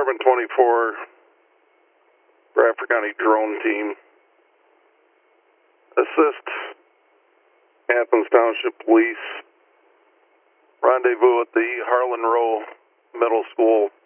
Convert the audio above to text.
Department 24, Bradford County Drone Team. Assist Athens Township Police. Rendezvous at the Harlan Row Middle School